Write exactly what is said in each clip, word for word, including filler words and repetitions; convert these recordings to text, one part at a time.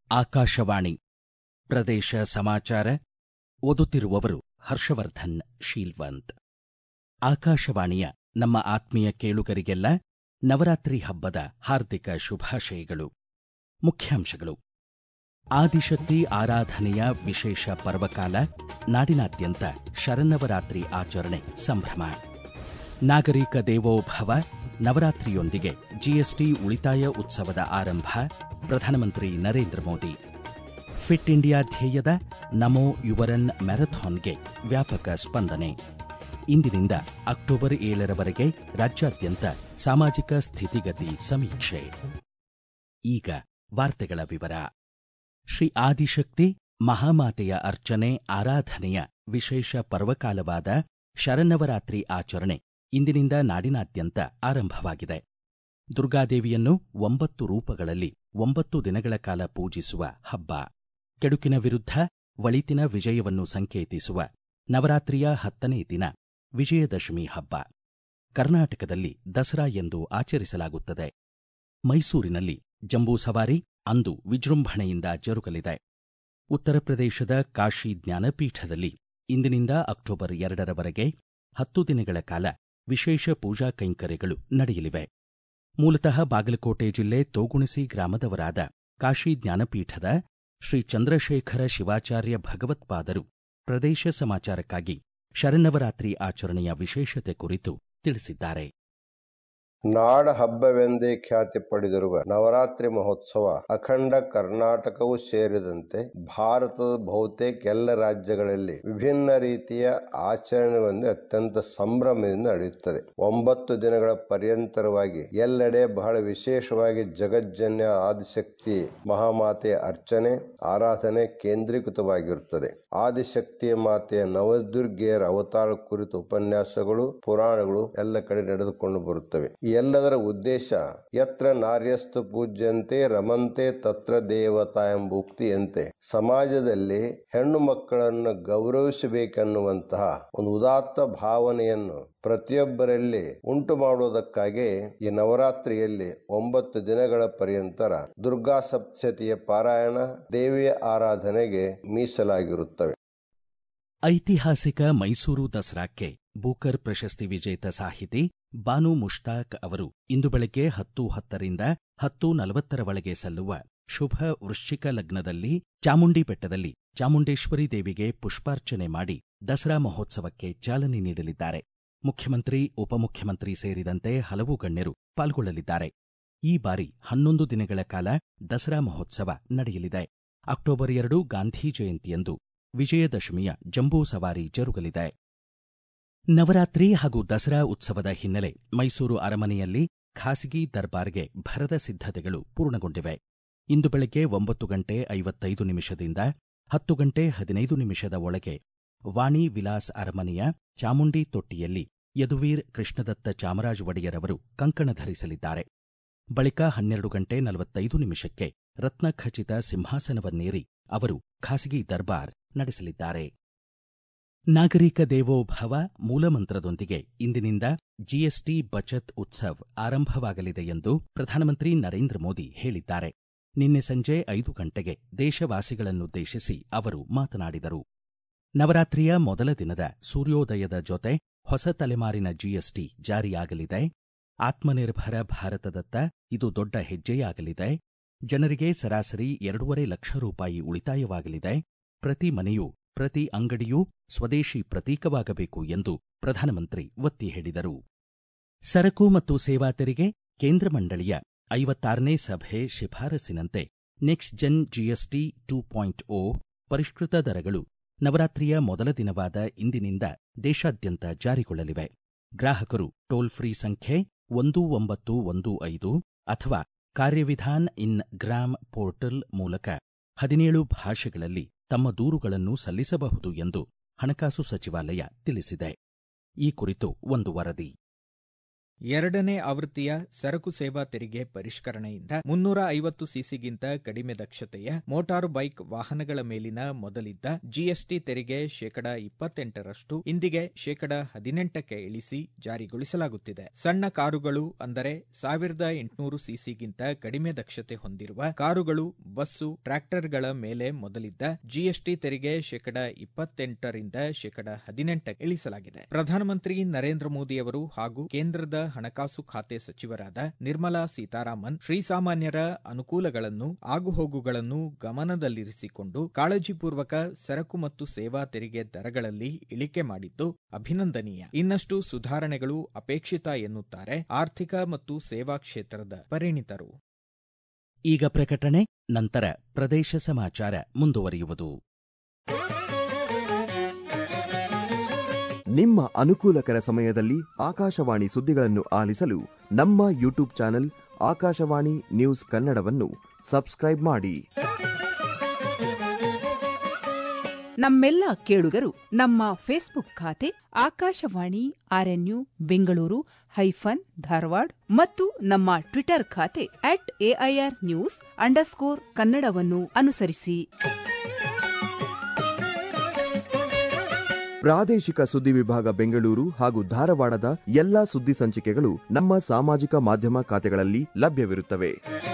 ಆಕಾಶವಾಣಿ ಪ್ರದೇಶ ಸಮಾಚಾರ ಓದುತ್ತಿರುವವರು ಹರ್ಷವರ್ಧನ್ ಶೀಲ್ವಂತ್. ಆಕಾಶವಾಣಿಯ ನಮ್ಮ ಆತ್ಮೀಯ ಕೇಳುಗರಿಗೆಲ್ಲ ನವರಾತ್ರಿ ಹಬ್ಬದ ಹಾರ್ದಿಕ ಶುಭಾಶಯಗಳು. ಮುಖ್ಯಾಂಶಗಳು: ಆದಿಶಕ್ತಿ ಆರಾಧನೆಯ ವಿಶೇಷ ಪರ್ವಕಾಲ, ನಾಡಿನಾದ್ಯಂತ ಶರನ್ನವರಾತ್ರಿ ಆಚರಣೆ ಸಂಭ್ರಮ. ನಾಗರಿಕ ದೇವೋಭವ, ನವರಾತ್ರಿಯೊಂದಿಗೆ ಜಿಎಸ್ಟಿ ಉಳಿತಾಯ ಉತ್ಸವದ ಆರಂಭ. ಪ್ರಧಾನಮಂತ್ರಿ ನರೇಂದ್ರ ಮೋದಿ. ಫಿಟ್ ಇಂಡಿಯಾ ಧ್ಯೇಯದ ನಮೋ ಯುವರನ್ ಮ್ಯಾರಥಾನ್ಗೆ ವ್ಯಾಪಕ ಸ್ಪಂದನೆ. ಇಂದಿನಿಂದ ಅಕ್ಟೋಬರ್ ಏಳರವರೆಗೆ ರಾಜ್ಯಾದ್ಯಂತ ಸಾಮಾಜಿಕ ಸ್ಥಿತಿಗತಿ ಸಮೀಕ್ಷೆ. ಈಗ ವಾರ್ತೆಗಳ ವಿವರ. ಶ್ರೀ ಆದಿಶಕ್ತಿ ಮಹಾಮಾತೆಯ ಅರ್ಚನೆ ಆರಾಧನೆಯ ವಿಶೇಷ ಪರ್ವಕಾಲವಾದ ಶರನ್ನವರಾತ್ರಿ ಆಚರಣೆ ಇಂದಿನಿಂದ ನಾಡಿನಾದ್ಯಂತ ಆರಂಭವಾಗಿದೆ. ದುರ್ಗಾದೇವಿಯನ್ನು ಒಂಬತ್ತು ರೂಪಗಳಲ್ಲಿ ಒಂಬತ್ತು ದಿನಗಳ ಕಾಲ ಪೂಜಿಸುವ ಹಬ್ಬ. ಕೆಡುಕಿನ ವಿರುದ್ಧ ಒಳಿತಿನ ವಿಜಯವನ್ನು ಸಂಕೇತಿಸುವ ನವರಾತ್ರಿಯ ಹತ್ತನೇ ದಿನ ವಿಜಯದಶಮಿ ಹಬ್ಬ. ಕರ್ನಾಟಕದಲ್ಲಿ ದಸರಾ ಎಂದು ಆಚರಿಸಲಾಗುತ್ತದೆ. ಮೈಸೂರಿನಲ್ಲಿ ಜಂಬೂ ಸವಾರಿ ಅಂದು ವಿಜೃಂಭಣೆಯಿಂದ ಜರುಗಲಿದೆ. ಉತ್ತರ ಪ್ರದೇಶದ ಕಾಶಿ ಜ್ಞಾನಪೀಠದಲ್ಲಿ ಇಂದಿನಿಂದ ಅಕ್ಟೋಬರ್ ಎರಡರವರೆಗೆ ಹತ್ತು ದಿನಗಳ ಕಾಲ ವಿಶೇಷ ಪೂಜಾ ಕೈಂಕರ್ಯಗಳು ನಡೆಯಲಿವೆ. ಮೂಲತಃ ಬಾಗಲಕೋಟೆ ಜಿಲ್ಲೆ ತೋಗುಣಿಸಿ ಗ್ರಾಮದವರಾದ ಕಾಶಿ ಜ್ಞಾನಪೀಠದ ಶ್ರೀ ಚಂದ್ರಶೇಖರ ಶಿವಾಚಾರ್ಯ ಭಗವತ್ಪಾದರು ಪ್ರದೇಶ ಸಮಾಚಾರಕ್ಕಾಗಿ ಶರನ್ನವರಾತ್ರಿ ಆಚರಣೆಯ ವಿಶೇಷತೆ ಕುರಿತು ತಿಳಿಸಿದ್ದಾರೆ. ನಾಡ ಹಬ್ಬವೆಂದೇ ಖ್ಯಾತಿ ಪಡೆದಿರುವ ನವರಾತ್ರಿ ಮಹೋತ್ಸವ ಅಖಂಡ ಕರ್ನಾಟಕವೂ ಸೇರಿದಂತೆ ಭಾರತದ ಬಹುತೇಕ ಎಲ್ಲ ರಾಜ್ಯಗಳಲ್ಲಿ ವಿಭಿನ್ನ ರೀತಿಯ ಆಚರಣೆಗಳೊಂದಿಗೆ ಅತ್ಯಂತ ಸಂಭ್ರಮದಿಂದ ನಡೆಯುತ್ತದೆ. ಒಂಬತ್ತು ದಿನಗಳ ಪರ್ಯಂತರವಾಗಿ ಎಲ್ಲೆಡೆ ಬಹಳ ವಿಶೇಷವಾಗಿ ಜಗಜ್ಜನ್ಯ ಆದಿಶಕ್ತಿ ಮಹಾಮಾತೆಯ ಅರ್ಚನೆ ಆರಾಧನೆ ಕೇಂದ್ರೀಕೃತವಾಗಿರುತ್ತದೆ. ಆದಿಶಕ್ತಿಯ ಮಾತೆಯ ನವದುರ್ಗೆಯರ ಅವತಾರ ಕುರಿತು ಉಪನ್ಯಾಸಗಳು ಪುರಾಣಗಳು ಎಲ್ಲ ಕಡೆ ನಡೆದುಕೊಂಡು ಬರುತ್ತವೆ. ಈ ಎಲ್ಲದರ ಉದ್ದೇಶ ಯತ್ರ ನಾರ್ಯಸ್ತು ಪೂಜ್ಯಂತೆ ರಮಂತೆ ತತ್ರ ದೇವತಾ ಎಂಬ ಉಕ್ತಿಯಂತೆ ಸಮಾಜದಲ್ಲಿ ಹೆಣ್ಣು ಮಕ್ಕಳನ್ನು ಗೌರವಿಸಬೇಕೆನ್ನುವಂತಹ ಒಂದು ಉದಾತ್ತ ಭಾವನೆಯನ್ನು ಪ್ರತಿಯೊಬ್ಬರಲ್ಲಿ ಉಂಟು ಮಾಡುವುದಕ್ಕಾಗಿ ಈ ನವರಾತ್ರಿಯಲ್ಲಿ ಒಂಬತ್ತು ದಿನಗಳ ಪರ್ಯಂತರ ದುರ್ಗಾ ಸಪ್ತಶತಿಯ ಪಾರಾಯಣ ದೇವಿಯ ಆರಾಧನೆಗೆ ಮೀಸಲಾಗಿರುತ್ತವೆ. ಐತಿಹಾಸಿಕ ಮೈಸೂರು ದಸರಾಕ್ಕೆ ಬೂಕರ್ ಪ್ರಶಸ್ತಿ ವಿಜೇತ ಸಾಹಿತಿ ಬಾನು ಮುಷ್ತಾಕ್ ಅವರು ಇಂದು ಬೆಳಗ್ಗೆ ಹತ್ತು ಹತ್ತರಿಂದ ಹತ್ತು ನಲವತ್ತರ ಒಳಗೆ ಸಲ್ಲುವ ಶುಭ ವೃಶ್ಚಿಕ ಲಗ್ನದಲ್ಲಿ ಚಾಮುಂಡಿ ಬೆಟ್ಟದಲ್ಲಿ ಚಾಮುಂಡೇಶ್ವರಿ ದೇವಿಗೆ ಪುಷ್ಪಾರ್ಚನೆ ಮಾಡಿ ದಸರಾ ಮಹೋತ್ಸವಕ್ಕೆ ಚಾಲನೆ ನೀಡಲಿದ್ದಾರೆ. ಮುಖ್ಯಮಂತ್ರಿ ಉಪಮುಖ್ಯಮಂತ್ರಿ ಸೇರಿದಂತೆ ಹಲವು ಗಣ್ಯರು ಪಾಲ್ಗೊಳ್ಳಲಿದ್ದಾರೆ. ಈ ಬಾರಿ ಹನ್ನೊಂದು ದಿನಗಳ ಕಾಲ ದಸರಾ ಮಹೋತ್ಸವ ನಡೆಯಲಿದೆ. ಅಕ್ಟೋಬರ್ ಎರಡು ಗಾಂಧಿ ಜಯಂತಿಯಂದು ವಿಜಯದಶಮಿಯ ಜಂಬೂ ಸವಾರಿ ಜರುಗಲಿದೆ. ನವರಾತ್ರಿ ಹಾಗೂ ದಸರಾ ಉತ್ಸವದ ಹಿನ್ನೆಲೆ ಮೈಸೂರು ಅರಮನೆಯಲ್ಲಿ ಖಾಸಗಿ ದರ್ಬಾರ್ಗೆ ಭರದ ಸಿದ್ಧತೆಗಳು ಪೂರ್ಣಗೊಂಡಿವೆ. ಇಂದು ಬೆಳಗ್ಗೆ ಒಂಬತ್ತು ಗಂಟೆ ಐವತ್ತೈದು ನಿಮಿಷದಿಂದ ಹತ್ತು ಗಂಟೆ ಹದಿನೈದು ನಿಮಿಷದ ಒಳಗೆ ವಾಣಿ ವಿಲಾಸ್ ಅರಮನೆಯ ಚಾಮುಂಡಿ ತೊಟ್ಟಿಯಲ್ಲಿ ಯದುವೀರ್ ಕೃಷ್ಣದತ್ತ ಚಾಮರಾಜ ಒಡೆಯರವರು ಕಂಕಣ ಧರಿಸಲಿದ್ದಾರೆ. ಬಳಿಕ ಹನ್ನೆರಡು ಗಂಟೆ ನಲವತ್ತೈದು ನಿಮಿಷಕ್ಕೆ ರತ್ನಖಚಿತ ಸಿಂಹಾಸನವನ್ನೇರಿ ಅವರು ಖಾಸಗಿ ದರ್ಬಾರ್ ನಡೆಸಲಿದ್ದಾರೆ. ನಾಗರಿಕ ದೇವೋಭವ ಮೂಲಮಂತ್ರದೊಂದಿಗೆ ಇಂದಿನಿಂದ ಜಿಎಸ್ಟಿ ಬಚತ್ ಉತ್ಸವ್ ಆರಂಭವಾಗಲಿದೆ ಎಂದು ಪ್ರಧಾನಮಂತ್ರಿ ನರೇಂದ್ರ ಮೋದಿ ಹೇಳಿದ್ದಾರೆ. ನಿನ್ನೆ ಸಂಜೆ ಐದು ಗಂಟೆಗೆ ದೇಶವಾಸಿಗಳನ್ನುದ್ದೇಶಿಸಿ ಅವರು ಮಾತನಾಡಿದರು. ನವರಾತ್ರಿಯ ಮೊದಲ ದಿನದ ಸೂರ್ಯೋದಯದ ಜೊತೆ ಹೊಸ ತಲೆಮಾರಿನ ಜಿಎಸ್ಟಿ ಜಾರಿಯಾಗಲಿದೆ. ಆತ್ಮನಿರ್ಭರ ಭಾರತದತ್ತ ಇದು ದೊಡ್ಡ ಹೆಜ್ಜೆಯಾಗಲಿದೆ. ಜನರಿಗೆ ಸರಾಸರಿ ಎರಡೂವರೆ ಲಕ್ಷ ರೂಪಾಯಿ ಉಳಿತಾಯವಾಗಲಿದೆ. ಪ್ರತಿ ಮನೆಯೂ ಪ್ರತಿ ಅಂಗಡಿಯೂ ಸ್ವದೇಶಿ ಪ್ರತೀಕವಾಗಬೇಕು ಎಂದು ಪ್ರಧಾನಮಂತ್ರಿ ಒತ್ತಿ ಹೇಳಿದರು. ಸರಕು ಮತ್ತು ಸೇವಾ ತೆರಿಗೆ ಕೇಂದ್ರ ಮಂಡಳಿಯ ಐವತ್ತಾರನೇ ಸಭೆ ಶಿಫಾರಸಿನಂತೆ next gen GST two point O ಪರಿಷ್ಕೃತ ದರಗಳು ನವರಾತ್ರಿಯ ಮೊದಲ ದಿನವಾದ ಇಂದಿನಿಂದ ದೇಶಾದ್ಯಂತ ಜಾರಿಗೊಳ್ಳಲಿವೆ. ಗ್ರಾಹಕರು ಟೋಲ್ ಫ್ರೀ ಸಂಖ್ಯೆ ಒಂದು ಒಂಬತ್ತು ಒಂದು ಐದು ಅಥವಾ ಕಾರ್ಯವಿಧಾನ್ ಇನ್ ಗ್ರಾಮ್ ಪೋರ್ಟಲ್ ಮೂಲಕ ಹದಿನೇಳು ಭಾಷೆಗಳಲ್ಲಿ ತಮ್ಮ ದೂರುಗಳನ್ನು ಸಲ್ಲಿಸಬಹುದು ಎಂದು ಹಣಕಾಸು ಸಚಿವಾಲಯ ತಿಳಿಸಿದೆ. ಈ ಕುರಿತು ಒಂದು ವರದಿ. ಎರಡನೇ ಆವೃತ್ತಿಯ ಸರಕು ಸೇವಾ ತೆರಿಗೆ ಪರಿಷ್ಕರಣೆಯಿಂದ ಮುನ್ನೂರ ಐವತ್ತು ಸಿಸಿಗಿಂತ ಕಡಿಮೆ ದಕ್ಷತೆಯ ಮೋಟಾರು ಬೈಕ್ ವಾಹನಗಳ ಮೇಲಿನ ಮೊದಲಿದ್ದ ಜಿಎಸ್ಟಿ ತೆರಿಗೆ ಶೇಕಡಾ ಇಪ್ಪತ್ತೆಂಟರಷ್ಟು ಇಂದಿಗೆ ಶೇಕಡಾ ಹದಿನೆಂಟಕ್ಕೆ ಇಳಿಸಿ ಜಾರಿಗೊಳಿಸಲಾಗುತ್ತಿದೆ. ಸಣ್ಣ ಕಾರುಗಳು ಅಂದರೆ ಸಾವಿರದ ಎಂಟುನೂರು ಸಿಸಿಗಿಂತ ಕಡಿಮೆ ದಕ್ಷತೆ ಹೊಂದಿರುವ ಕಾರುಗಳು, ಬಸ್ಸು, ಟ್ರ್ಯಾಕ್ಟರ್ಗಳ ಮೇಲೆ ಮೊದಲಿದ್ದ ಜಿಎಸ್ಟಿ ತೆರಿಗೆ ಶೇಕಡಾ ಇಪ್ಪತ್ತೆಂಟರಿಂದ ಶೇಕಡಾ ಹದಿನೆಂಟಕ್ಕೆ ಇಳಿಸಲಾಗಿದೆ. ಪ್ರಧಾನಮಂತ್ರಿ ನರೇಂದ್ರ ಮೋದಿಯವರು ಹಾಗೂ ಕೇಂದ್ರದ ಹಣಕಾಸು ಖಾತೆ ಸಚಿವರಾದ ನಿರ್ಮಲಾ ಸೀತಾರಾಮನ್ ಶ್ರೀಸಾಮಾನ್ಯರ ಅನುಕೂಲಗಳನ್ನು, ಆಗುಹೋಗುಗಳನ್ನು ಗಮನದಲ್ಲಿರಿಸಿಕೊಂಡು ಕಾಳಜಿಪೂರ್ವಕ ಸರಕು ಮತ್ತು ಸೇವಾ ತೆರಿಗೆ ದರಗಳಲ್ಲಿ ಇಳಿಕೆ ಮಾಡಿದ್ದು ಅಭಿನಂದನೀಯ. ಇನ್ನಷ್ಟು ಸುಧಾರಣೆಗಳು ಅಪೇಕ್ಷಿತ ಎನ್ನುತ್ತಾರೆ ಆರ್ಥಿಕ ಮತ್ತು ಸೇವಾ ಕ್ಷೇತ್ರದ ಪರಿಣಿತರು. ಈಗ ಪ್ರಕಟಣೆ, ನಂತರ ಪ್ರದೇಶ ಸಮಾಚಾರ ಮುಂದುವರಿಯುವುದು. ನಿಮ್ಮ ಅನುಕೂಲಕರ ಸಮಯದಲ್ಲಿ ಆಕಾಶವಾಣಿ ಸುದ್ದಿಗಳನ್ನು ಆಲಿಸಲು ನಮ್ಮ ಯೂಟ್ಯೂಬ್ ಚಾನೆಲ್ ಆಕಾಶವಾಣಿ ನ್ಯೂಸ್ ಕನ್ನಡವನ್ನು ಸಬ್ಸ್ಕ್ರೈಬ್ ಮಾಡಿ. ನಮ್ಮೆಲ್ಲ ಕೇಳುಗರು ನಮ್ಮ ಫೇಸ್ಬುಕ್ ಖಾತೆ ಆಕಾಶವಾಣಿ ಆರ್ಎನ್ಯು ಬೆಂಗಳೂರು ಹೈಫನ್ ಧಾರವಾಡ ಮತ್ತು ನಮ್ಮ ಟ್ವಿಟರ್ ಖಾತೆ ಅಟ್ ಎಐಆರ್ ನ್ಯೂಸ್ ಅಂಡರ್ಸ್ಕೋರ್ ಕನ್ನಡವನ್ನು ಅನುಸರಿಸಿ. ಪ್ರಾದೇಶಿಕ ಸುದ್ದಿ ವಿಭಾಗ ಬೆಂಗಳೂರು ಹಾಗೂ ಧಾರವಾಡದ ಎಲ್ಲಾ ಸುದ್ದಿ ಸಂಚಿಕೆಗಳು ನಮ್ಮ ಸಾಮಾಜಿಕ ಮಾಧ್ಯಮ ಖಾತೆಗಳಲ್ಲಿ ಲಭ್ಯವಿರುತ್ತವೆ.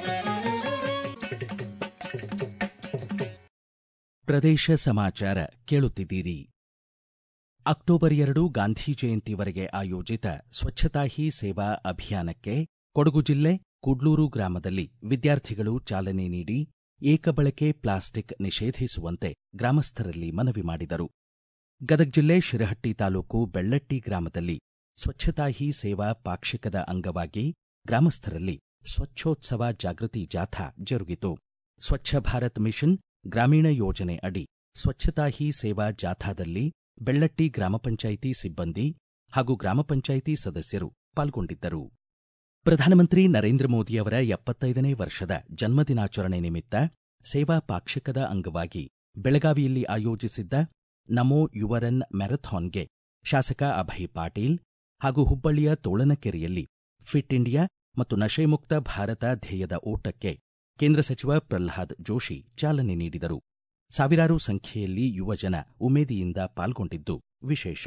ಪ್ರದೇಶ ಸಮಾಚಾರ ಕೇಳುತ್ತಿದ್ದೀರಿ. ಅಕ್ಟೋಬರ್ ಎರಡು ಗಾಂಧಿ ಜಯಂತಿವರೆಗೆ ಆಯೋಜಿತ ಸ್ವಚ್ಛತಾ ಹಿ ಸೇವಾ ಅಭಿಯಾನಕ್ಕೆ ಕೊಡಗು ಜಿಲ್ಲೆ ಕುಡ್ಲೂರು ಗ್ರಾಮದಲ್ಲಿ ವಿದ್ಯಾರ್ಥಿಗಳು ಚಾಲನೆ ನೀಡಿ ಏಕಬಳಕೆ ಪ್ಲಾಸ್ಟಿಕ್ ನಿಷೇಧಿಸುವಂತೆ ಗ್ರಾಮಸ್ಥರಲ್ಲಿ ಮನವಿ ಮಾಡಿದರು. ಗದಗ ಜಿಲ್ಲೆ ಶಿರಹಟ್ಟಿ ತಾಲೂಕು ಬೆಳ್ಳಟ್ಟಿ ಗ್ರಾಮದಲ್ಲಿ ಸ್ವಚ್ಛತಾ ಹಿ ಸೇವಾ ಪಾಕ್ಷಿಕದ ಅಂಗವಾಗಿ ಗ್ರಾಮಸ್ಥರಲ್ಲಿ ಸ್ವಚ್ಛೋತ್ಸವ ಜಾಗೃತಿ ಜಾಥಾ ಜರುಗಿತು. ಸ್ವಚ್ಛ ಭಾರತ್ ಮಿಷನ್ ಗ್ರಾಮೀಣ ಯೋಜನೆ ಅಡಿ ಸ್ವಚ್ಛತಾ ಹಿ ಸೇವಾ ಜಾಥಾದಲ್ಲಿ ಬೆಳ್ಳಟ್ಟಿ ಗ್ರಾಮ ಪಂಚಾಯಿತಿ ಸಿಬ್ಬಂದಿ ಹಾಗೂ ಗ್ರಾಮ ಪಂಚಾಯಿತಿ ಸದಸ್ಯರು ಪಾಲ್ಗೊಂಡಿದ್ದರು. ಪ್ರಧಾನಮಂತ್ರಿ ನರೇಂದ್ರ ಮೋದಿಯವರ ಎಪ್ಪತ್ತೈದನೇ ವರ್ಷದ ಜನ್ಮದಿನಾಚರಣೆ ನಿಮಿತ್ತ ಸೇವಾ ಪಾಕ್ಷಿಕದ ಅಂಗವಾಗಿ ಬೆಳಗಾವಿಯಲ್ಲಿ ಆಯೋಜಿಸಿದ್ದ ನಮೋ ಯುವರನ್ ಮ್ಯಾರಥಾನ್ಗೆ ಶಾಸಕ ಅಭಯ್ ಪಾಟೀಲ್ ಹಾಗೂ ಹುಬ್ಬಳ್ಳಿಯ ತೋಳನಕೆರೆಯಲ್ಲಿ ಫಿಟ್ ಇಂಡಿಯಾ ಮತ್ತು ನಶೆಮುಕ್ತ ಭಾರತ ಧ್ಯೇಯದ ಓಟಕ್ಕೆ ಕೇಂದ್ರ ಸಚಿವ ಪ್ರಹ್ಲಾದ್ ಜೋಶಿ ಚಾಲನೆ ನೀಡಿದರು. ಸಾವಿರಾರು ಸಂಖ್ಯೆಯಲ್ಲಿ ಯುವಜನ ಉಮೇದಿಯಿಂದ ಪಾಲ್ಗೊಂಡಿದ್ದು ವಿಶೇಷ.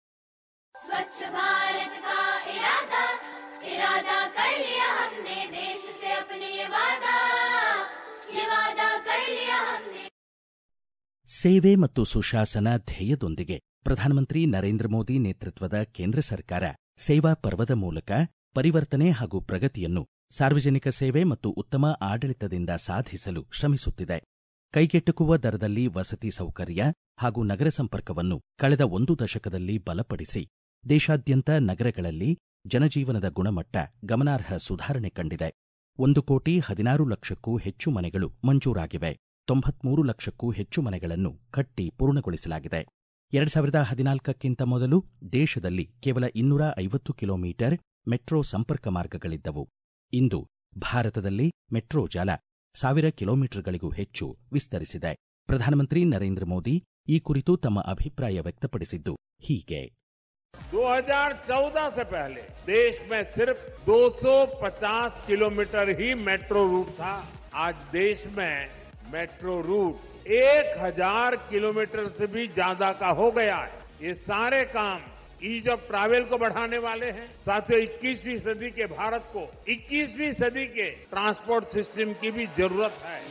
ಸೇವೆ ಮತ್ತು ಸುಶಾಸನ ಧ್ಯೇಯದೊಂದಿಗೆ ಪ್ರಧಾನಮಂತ್ರಿ ನರೇಂದ್ರ ಮೋದಿ ನೇತೃತ್ವದ ಕೇಂದ್ರ ಸರ್ಕಾರ ಸೇವಾ ಪರ್ವದ ಮೂಲಕ ಪರಿವರ್ತನೆ ಹಾಗೂ ಪ್ರಗತಿಯನ್ನು ಸಾರ್ವಜನಿಕ ಸೇವೆ ಮತ್ತು ಉತ್ತಮ ಆಡಳಿತದಿಂದ ಸಾಧಿಸಲು ಶ್ರಮಿಸುತ್ತಿದೆ. ಕೈಗೆಟುಕುವ ದರದಲ್ಲಿ ವಸತಿ ಸೌಕರ್ಯ ಹಾಗೂ ನಗರ ಸಂಪರ್ಕವನ್ನು ಕಳೆದ ಒಂದು ದಶಕದಲ್ಲಿ ಬಲಪಡಿಸಿ ದೇಶಾದ್ಯಂತ ನಗರಗಳಲ್ಲಿ ಜನಜೀವನದ ಗುಣಮಟ್ಟ ಗಮನಾರ್ಹ ಸುಧಾರಣೆ ಕಂಡಿದೆ. ಒಂದು ಕೋಟಿ ಹದಿನಾರು ಲಕ್ಷಕ್ಕೂ ಹೆಚ್ಚು ಮನೆಗಳು ಮಂಜೂರಾಗಿವೆ. ತೊಂಬತ್ಮೂರು ಲಕ್ಷಕ್ಕೂ ಹೆಚ್ಚು ಮನೆಗಳನ್ನು ಕಟ್ಟಿ ಪೂರ್ಣಗೊಳಿಸಲಾಗಿದೆ. ಎರಡು ಸಾವಿರದ ಹದಿನಾಲ್ಕಕ್ಕಿಂತ ಮೊದಲು ದೇಶದಲ್ಲಿ ಕೇವಲ ಇನ್ನೂರ ಐವತ್ತು ಕಿಲೋಮೀಟರ್ ಮೆಟ್ರೋ ಸಂಪರ್ಕ ಮಾರ್ಗಗಳಿದ್ದವು. ಇಂದು ಭಾರತದಲ್ಲಿ ಮೆಟ್ರೋ ಜಾಲ ಸಾವಿರ ಕಿಲೋಮೀಟರ್ಗಳಿಗೂ ಹೆಚ್ಚು ವಿಸ್ತರಿಸಿದೆ. ಪ್ರಧಾನಮಂತ್ರಿ ನರೇಂದ್ರ ಮೋದಿ ಈ ಕುರಿತು ತಮ್ಮ ಅಭಿಪ್ರಾಯ ವ್ಯಕ್ತಪಡಿಸಿದ್ದು ಹೀಗೆ. दो हज़ार चौदह से पहले देश में सिर्फ दो सौ पचास किलोमीटर ही मेट्रो रूट था. आज देश में मेट्रो रूट एक हज़ार किलोमीटर से भी ज्यादा का हो गया है. ये सारे काम ईज ऑफ ट्रैवल को बढ़ाने वाले हैं. साथियों, इक्कीसवीं सदी के भारत को इक्कीसवीं सदी के ट्रांसपोर्ट सिस्टम की भी जरूरत है.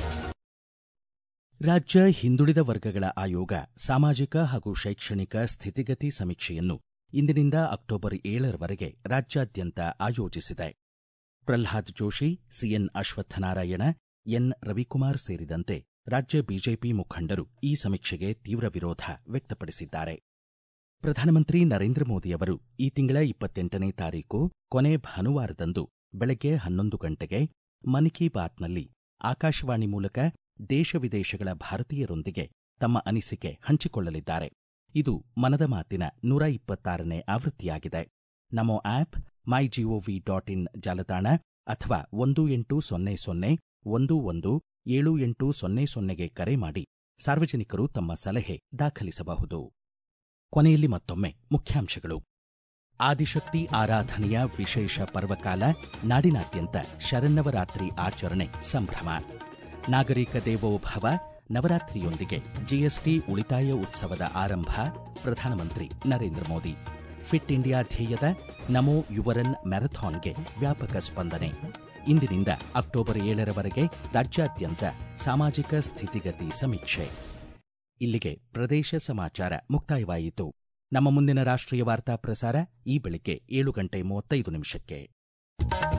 ರಾಜ್ಯ ಹಿಂದುಳಿದ ವರ್ಗಗಳ ಆಯೋಗ ಸಾಮಾಜಿಕ ಹಾಗೂ ಶೈಕ್ಷಣಿಕ ಸ್ಥಿತಿಗತಿ ಸಮೀಕ್ಷೆಯನ್ನು ಇಂದಿನಿಂದ ಅಕ್ಟೋಬರ್ ಏಳರವರೆಗೆ ರಾಜ್ಯಾದ್ಯಂತ ಆಯೋಜಿಸಿದೆ. ಪ್ರಹ್ಲಾದ್ ಜೋಶಿ, ಸಿಎನ್ ಅಶ್ವತ್ಥನಾರಾಯಣ, ಎನ್ ರವಿಕುಮಾರ್ ಸೇರಿದಂತೆ ರಾಜ್ಯ ಬಿಜೆಪಿ ಮುಖಂಡರು ಈ ಸಮೀಕ್ಷೆಗೆ ತೀವ್ರ ವಿರೋಧ ವ್ಯಕ್ತಪಡಿಸಿದ್ದಾರೆ. ಪ್ರಧಾನಮಂತ್ರಿ ನರೇಂದ್ರ ಮೋದಿಯವರು ಈ ತಿಂಗಳ ಇಪ್ಪತ್ತೆಂಟನೇ ತಾರೀಕು ಕೊನೆ ಭಾನುವಾರದಂದು ಬೆಳಗ್ಗೆ ಹನ್ನೊಂದು ಗಂಟೆಗೆ ಮನ್ ಕಿ ಬಾತ್ನಲ್ಲಿ ಆಕಾಶವಾಣಿ ಮೂಲಕ ದೇಶ ವಿದೇಶಗಳ ಭಾರತೀಯರೊಂದಿಗೆ ತಮ್ಮ ಅನಿಸಿಕೆ ಹಂಚಿಕೊಳ್ಳಲಿದ್ದಾರೆ. ಇದು ಮನದ ಮಾತಿನ ನೂರ ಇಪ್ಪತ್ತಾರನೇ ಆವೃತ್ತಿಯಾಗಿದೆ. NaMo app, my GOV dot in ಜಾಲತಾಣ ಅಥವಾ ಒಂದು ಎಂಟು ಸೊನ್ನೆ ಸೊನ್ನೆ ಒಂದು ಒಂದು ಏಳು ಎಂಟು ಸೊನ್ನೆ ಸೊನ್ನೆಗೆ ಕರೆ ಮಾಡಿ ಸಾರ್ವಜನಿಕರು ತಮ್ಮ ಸಲಹೆ ದಾಖಲಿಸಬಹುದು. ಕೊನೆಯಲ್ಲಿ ಮತ್ತೊಮ್ಮೆ ಮುಖ್ಯಾಂಶಗಳು. ಆದಿಶಕ್ತಿ ಆರಾಧನೆಯ ವಿಶೇಷ ಪರ್ವಕಾಲ ನಾಡಿನಾದ್ಯಂತ ಶರನ್ನವರಾತ್ರಿ ಆಚರಣೆ ಸಂಭ್ರಮ. ನಾಗರಿಕ ದೇವೋಭವ ನವರಾತ್ರಿಯೊಂದಿಗೆ ಜಿಎಸ್ಟಿ ಉಳಿತಾಯ ಉತ್ಸವದ ಆರಂಭ. ಪ್ರಧಾನಮಂತ್ರಿ ನರೇಂದ್ರ ಮೋದಿ. ಫಿಟ್ ಇಂಡಿಯಾ ಧ್ಯೇಯದ ನಮೋ ಯುವರನ್ ಮ್ಯಾರಥಾನ್ಗೆ ವ್ಯಾಪಕ ಸ್ಪಂದನೆ. ಇಂದಿನಿಂದ ಅಕ್ಟೋಬರ್ ಏಳರವರೆಗೆ ರಾಜ್ಯಾದ್ಯಂತ ಸಾಮಾಜಿಕ ಸ್ಥಿತಿಗತಿ ಸಮೀಕ್ಷೆ. ಇಲ್ಲಿಗೆ ಪ್ರದೇಶ ಸಮಾಚಾರ ಮುಕ್ತಾಯವಾಯಿತು. ನಮ್ಮ ಮುಂದಿನ ರಾಷ್ಟ್ರೀಯ ವಾರ್ತಾ ಪ್ರಸಾರ ಈ ಬೆಳಿಗ್ಗೆ ಏಳು ಗಂಟೆ ಮೂವತ್ತೈದು ನಿಮಿಷಕ್ಕೆ.